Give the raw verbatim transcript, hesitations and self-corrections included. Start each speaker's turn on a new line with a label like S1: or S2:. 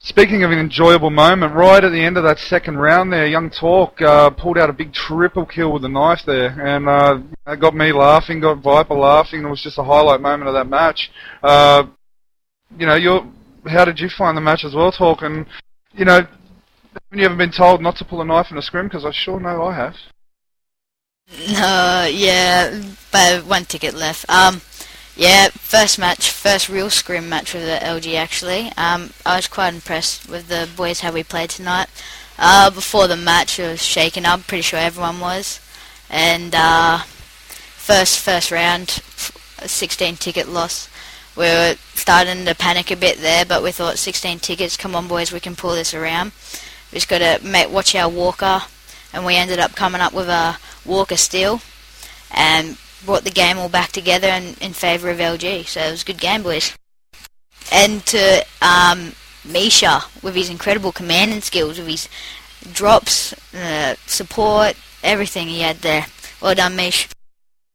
S1: Speaking of an enjoyable moment, right at the end of that second round there, Young Talk uh, pulled out a big triple kill with a knife there, and uh, it got me laughing, got Viper laughing. It was just a highlight moment of that match. Uh, you know, you're, how did you find the match as well, Talk? And, you know, have you ever been told not to pull a knife in a scrim? Because I sure know I have.
S2: No, yeah, but one ticket left. Um, yeah, first match, first real scrim match with the L G actually. Um, I was quite impressed with the boys how we played tonight. Uh, before the match, it was shaken up. Pretty sure everyone was. And uh, first first round, a sixteen ticket loss. We were starting to panic a bit there, but we thought sixteen tickets. Come on, boys, we can pull this around. We just got to make watch our Walker, and we ended up coming up with a Walker steal, and brought the game all back together in, in favour of L G. So it was a good game, boys. And to um, Misha, with his incredible commanding skills, with his drops, uh, support, everything he had there. Well done, Mish.